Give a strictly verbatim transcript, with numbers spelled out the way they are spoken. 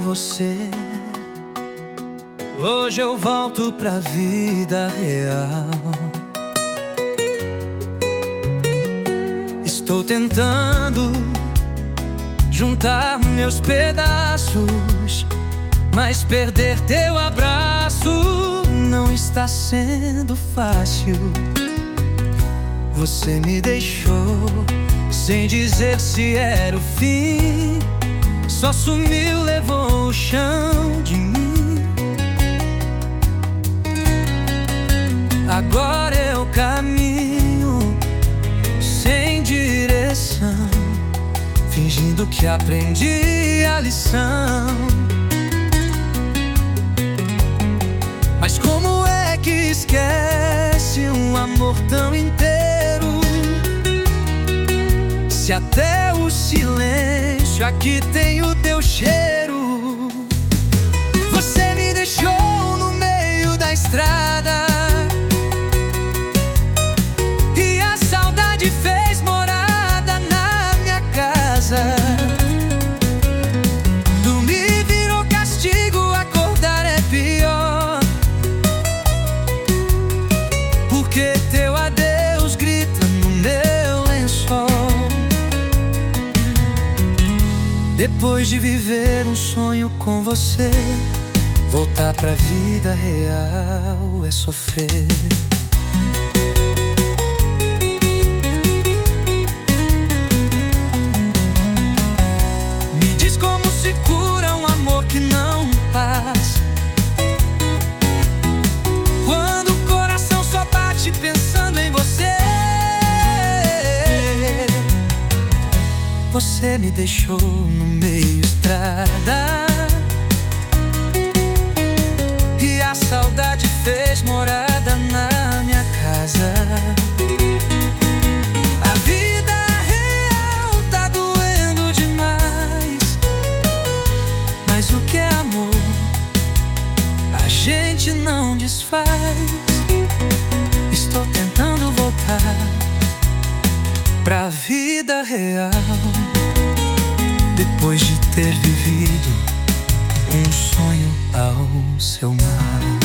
você. Hoje eu volto pra vida real. Estou tentando juntar meus pedaços, mas perder teu abraço não está sendo fácil. Você me deixou sem dizer se era o fim, só sumiu, levou o chão de mim. Agora eu caminho sem direção, fingindo que aprendi a lição. Mas como é que esquece um amor tão inteiro, se até o silêncio aqui tem o teu cheiro? Você me deixou no meio da estrada e a saudade fez morada na minha casa. Dormir virou castigo, acordar é pior, porque teu adeus grita no meu lençol. Depois de viver um sonho com você, voltar pra vida real é sofrer. Me diz como se cura um amor que não passa, quando o coração só bate pensando em você. Você me deixou no meio estrada e a saudade fez morada na minha casa. A vida real tá doendo demais, mas o que é amor a gente não desfaz. Estou tentando voltar pra vida real, depois de ter vivido um sonho ao seu mar.